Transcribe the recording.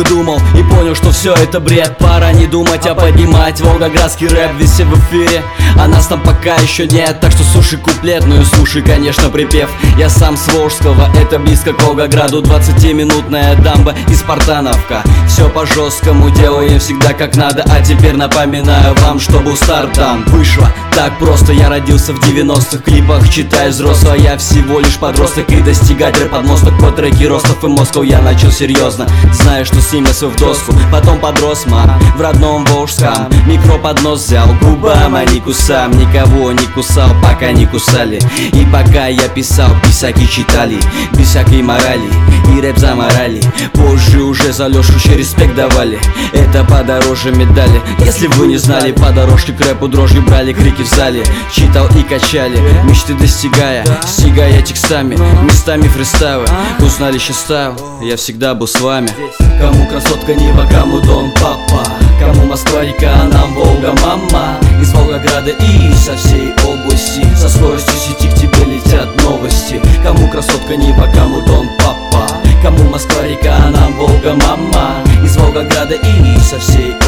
долго думал и понял, что все это бред. Пора не думать, а поднимать волгоградский рэп. Везде в эфире, а нас там пока еще нет. Так что слушай куплет, ну и слушай, конечно, припев. Я сам с Волжского, это близко к Волгограду. 20-минутная дамба и Спартановка. Все по жесткому, делаем всегда как надо. А теперь напоминаю вам, чтобы старт там вышло так просто. Я родился в 90-х, в клипах читаю взрослого. Я всего лишь подросток, и достигать рэп-подмосток по треке Ростов и Москва я начал серьезно, зная, что снимаю свой в доску. Потом подрос в родном Волжском. Микро под нос взял, губам, а не кусам. Никого не кусал, пока не кусали. И пока я писал, писаки читали без всякой морали, и рэп заморали. Позже уже за Лешу респект давали. Это подороже медали. Если вы не знали, по дорожке к рэпу дрожью брали, крики в зале читал и качали, мечты достигая, стигая текстами, местами фристайлы. Узнали счастаю, я всегда был с вами. Кому красотка Нива, кому Дон Папа, кому Москва река, а нам Волга мама. Из Волгограда и со всей области, со скоростью сети к тебе летят новости. Кому красотка Нива, кому Дон Папа, кому Москва река, а нам Волга мама. Из Волгограда и со всей